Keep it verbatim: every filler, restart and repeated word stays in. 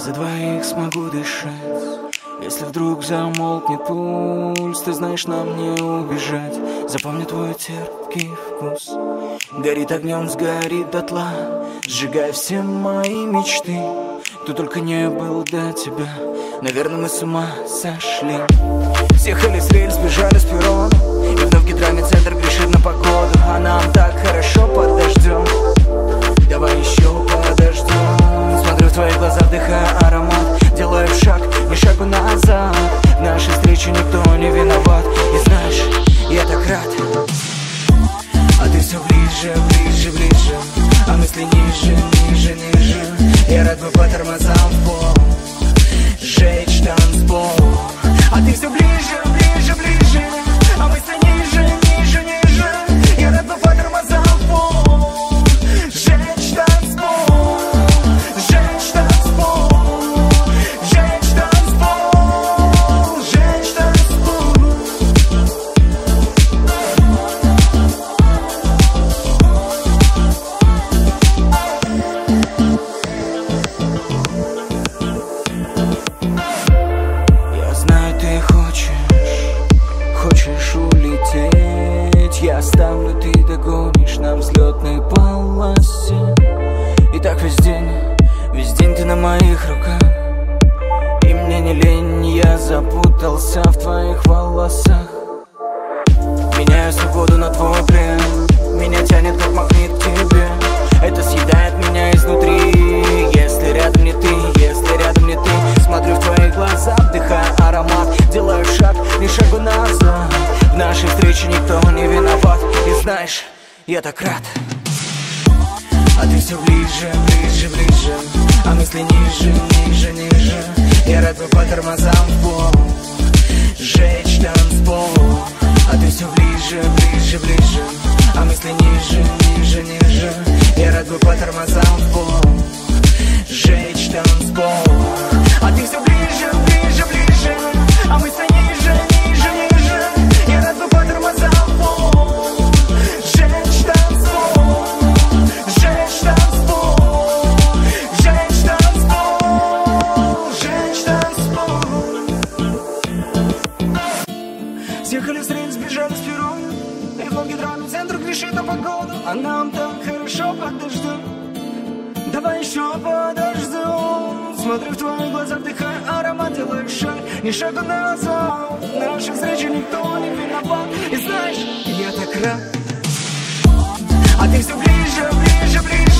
за двоих смогу дышать. Если вдруг замолкнет пульс, ты знаешь, нам не убежать. Запомни твой терпкий вкус, горит огнем, сгорит дотла, сжигая все мои мечты. Кто только не был до тебя, наверное, мы с ума сошли. Съехали с рельс, сбежали с перрона, и вновь гидромедцентр центр грешит на погоду. А нам так хорошо под дождем, давай еще подождем. Смотрю в твои глаза, вдыхая аромат, делаю шаг, ни шагу назад. В нашей встрече никто не виноват. И знаешь, я так рад. А ты все ближе, ближе, ближе, а мысли ниже, ниже, ниже. Я рад бы по тормозам в пол сжечь танцпол. А ты все ближе, ближе, ближе, а мысли ниже, ниже, ниже. Я рад бы по тормозам в пол сжечь танцпол, сжечь танцпол, сжечь танцпол, сжечь танцпол. Хочешь улететь, я оставлю, ты догонишь на взлетной полосе. И так весь день, весь день ты на моих руках, и мне не лень, я запутался в твоих волосах. Меняю свободу на твой плен, меня тянет как магнит к тебе. Это съедает меня изнутри, если рядом не ты, если рядом не ты. Смотрю в твои глаза, вдыхая аромат, делаю шаг, ни шагу назад. В нашей встрече никто не виноват. И знаешь, я так рад. А ты все ближе, ближе, ближе, а мысли ниже, ниже, ниже. Я рад бы по тормозам в пол сжечь танцпол. А ты все ближе, ближе, ближе, а мысли ниже, ниже, ниже. Я рад бы по тормозам в пол сжечь танцпол. А ты все ближе, ближе, ближе, а мысли ниже, ниже, ниже. Я рад бы по тормозам в пол сжечь танцпол, сжечь танцпол, сжечь танцпол, сжечь танцпол. Съехали с рельс, сбежали с перрона, и вновь гидромедцентр грешит на погоду. А нам так хорошо под дождем, давай еще подождем. Смотрю в твои глаза, вдыхая аромат, делаю шаг, ни шагу назад. В нашей встрече никто не виноват. И знаешь, я так рад. А ты все ближе, ближе, ближе,